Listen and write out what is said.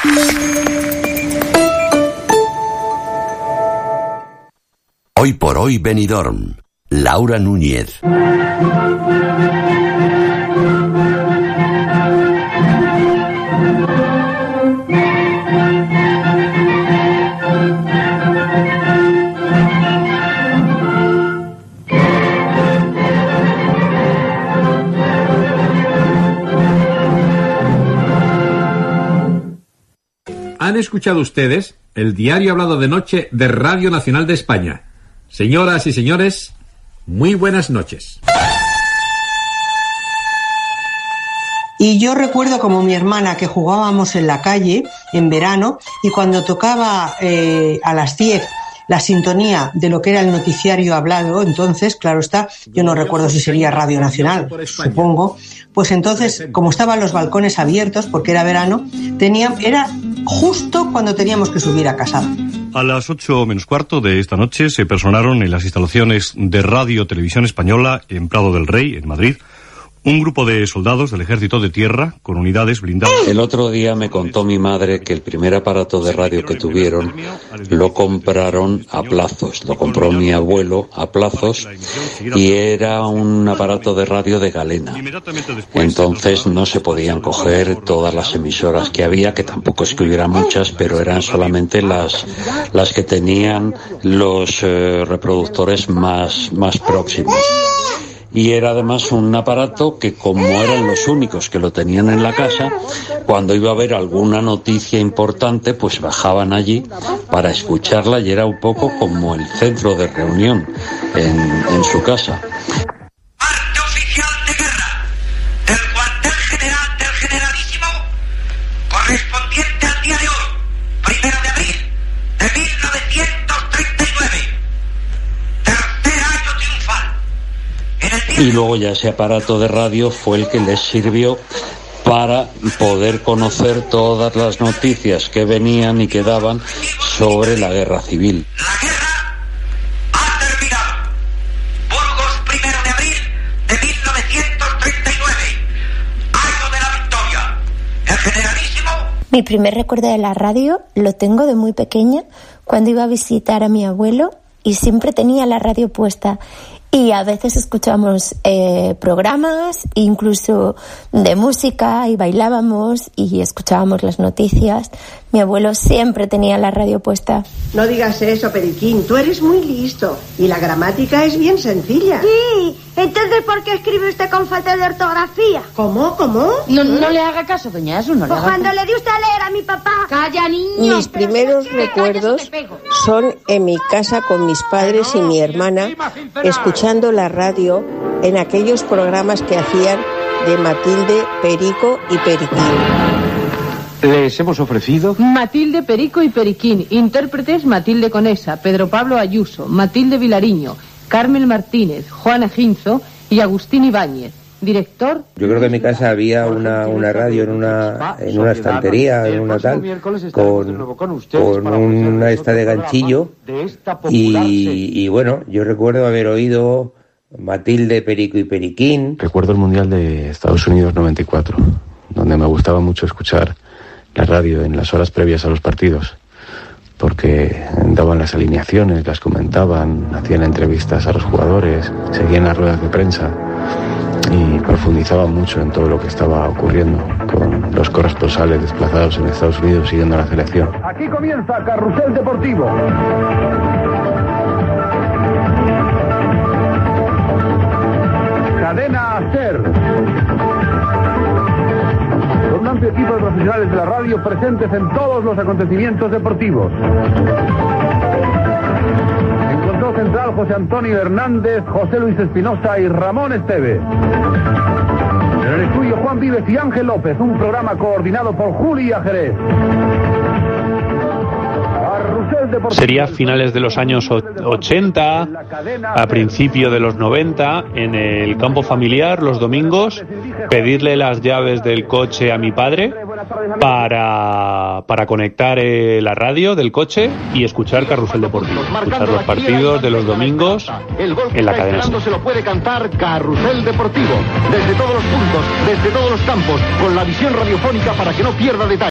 Hoy por hoy Benidorm. Laura Núñez. Han escuchado ustedes el diario hablado de noche de Radio Nacional de España. Señoras y señores, muy buenas noches. Y yo recuerdo como mi hermana que jugábamos en la calle en verano y cuando tocaba a las 10 la sintonía de lo que era el noticiario hablado, entonces, claro está, yo no recuerdo si sería Radio Nacional, supongo, pues entonces, como estaban los balcones abiertos, porque era verano, era justo cuando teníamos que subir a casa. A las 8 menos cuarto de esta noche se personaron en las instalaciones de Radio Televisión Española en Prado del Rey, en Madrid, un grupo de soldados del Ejército de Tierra con unidades blindadas. El otro día me contó mi madre que el primer aparato de radio que tuvieron lo compraron a plazos. Lo compró mi abuelo a plazos y era un aparato de radio de galena. Entonces no se podían coger todas las emisoras que había, que tampoco es que hubiera muchas, pero eran solamente las que tenían los reproductores más próximos. Y era además un aparato que, como eran los únicos que lo tenían en la casa, cuando iba a haber alguna noticia importante, pues bajaban allí para escucharla y era un poco como el centro de reunión en su casa. Parte oficial de guerra del cuartel general del Generalísimo, correspondiente al día de hoy, 1 de abril de 1939. Tercer año triunfal. Y luego ya ese aparato de radio fue el que les sirvió para poder conocer todas las noticias que venían y que daban sobre la guerra civil. La guerra ha terminado. Burgos, 1 de abril de 1939. Año de la victoria. El Generalísimo. Mi primer recuerdo de la radio lo tengo de muy pequeña, cuando iba a visitar a mi abuelo y siempre tenía la radio puesta. Y a veces escuchábamos programas, incluso de música, y bailábamos y escuchábamos las noticias. Mi abuelo siempre tenía la radio puesta. No digas eso, Periquín, tú eres muy listo y la gramática es bien sencilla. Sí, entonces ¿por qué escribe usted con falta de ortografía? ¿Cómo? No le haga caso, doña Asu, no le haga caso. Cuando le dio usted a leer a mi papá. ¡Calla, niño! Mis primeros recuerdos son en mi casa con mis padres y mi hermana, escuchando la radio en aquellos programas que hacían de Matilde, Perico y Periquín. Les hemos ofrecido Matilde, Perico y Periquín. Intérpretes: Matilde Conesa, Pedro Pablo Ayuso, Matilde Vilariño, Carmen Martínez, Juana Ginzo y Agustín Ibáñez. Director. Yo creo que en mi casa había una radio en una estantería, en una tal, con una esta de ganchillo y bueno, yo recuerdo haber oído Matilde, Perico y Periquín. Recuerdo el Mundial de Estados Unidos 94, donde me gustaba mucho escuchar la radio en las horas previas a los partidos, porque daban las alineaciones, las comentaban, hacían entrevistas a los jugadores, seguían las ruedas de prensa y profundizaban mucho en todo lo que estaba ocurriendo con los corresponsales desplazados en Estados Unidos siguiendo la selección. Aquí comienza Carrusel Deportivo. Cadena SER. Con un amplio equipo de profesionales de la radio presentes en todos los acontecimientos deportivos. En control central, José Antonio Hernández, José Luis Espinosa y Ramón Esteve. En el estudio, Juan Vives y Ángel López, un programa coordinado por Julia Jerez. Sería a finales de los años 80, a principio de los 90, en el campo familiar, los domingos, pedirle las llaves del coche a mi padre para conectar la radio del coche y escuchar Carrusel Deportivo, escuchar los partidos de los domingos en la cadena. Se lo puede cantar Carrusel Deportivo, desde todos los puntos, desde todos los campos, con la visión radiofónica para que no pierda detalle.